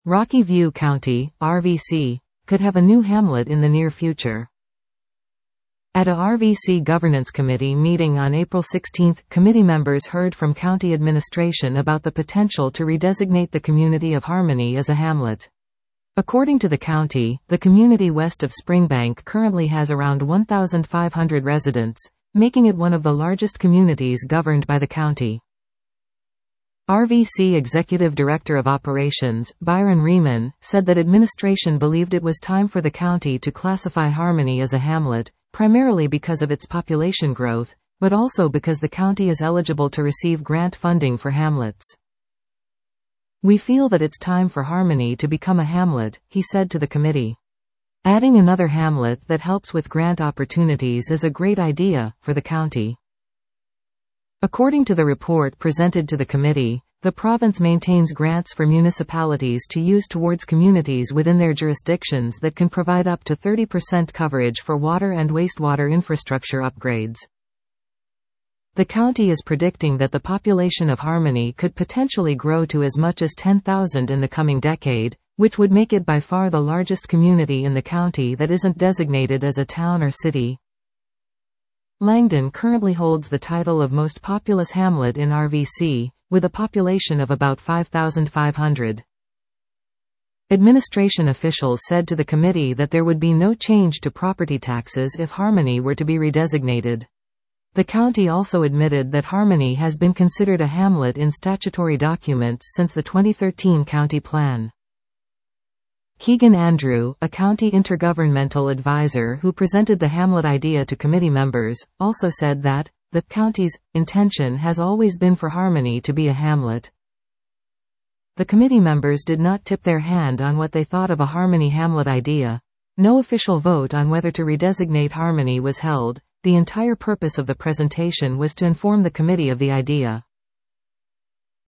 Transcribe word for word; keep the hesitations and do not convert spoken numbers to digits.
Rocky View County, R V C, could have a new hamlet in the near future. At a R V C Governance Committee meeting on April sixteenth, committee members heard from county administration about the potential to redesignate the community of Harmony as a hamlet. According to the county, the community west of Springbank currently has around one thousand five hundred residents, making it one of the largest communities governed by the county. R V C Executive Director of Operations, Byron Riemann, said that administration believed it was time for the county to classify Harmony as a hamlet, primarily because of its population growth, but also because the county is eligible to receive grant funding for hamlets. "We feel that it's time for Harmony to become a hamlet," he said to the committee. Adding another hamlet that helps with grant opportunities is a great idea for the county. According to the report presented to the committee, the province maintains grants for municipalities to use towards communities within their jurisdictions that can provide up to thirty percent coverage for water and wastewater infrastructure upgrades. The county is predicting that the population of Harmony could potentially grow to as much as ten thousand in the coming decade, which would make it by far the largest community in the county that isn't designated as a town or city. Langdon currently holds the title of most populous hamlet in R V C, with a population of about five thousand five hundred. Administration officials said to the committee that there would be no change to property taxes if Harmony were to be redesignated. The county also admitted that Harmony has been considered a hamlet in statutory documents since the twenty thirteen county plan. Keegan Andrew, a county intergovernmental advisor who presented the hamlet idea to committee members, also said that the county's intention has always been for Harmony to be a hamlet. The committee members did not tip their hand on what they thought of a Harmony hamlet idea. No official vote on whether to redesignate Harmony was held. The entire purpose of the presentation was to inform the committee of the idea.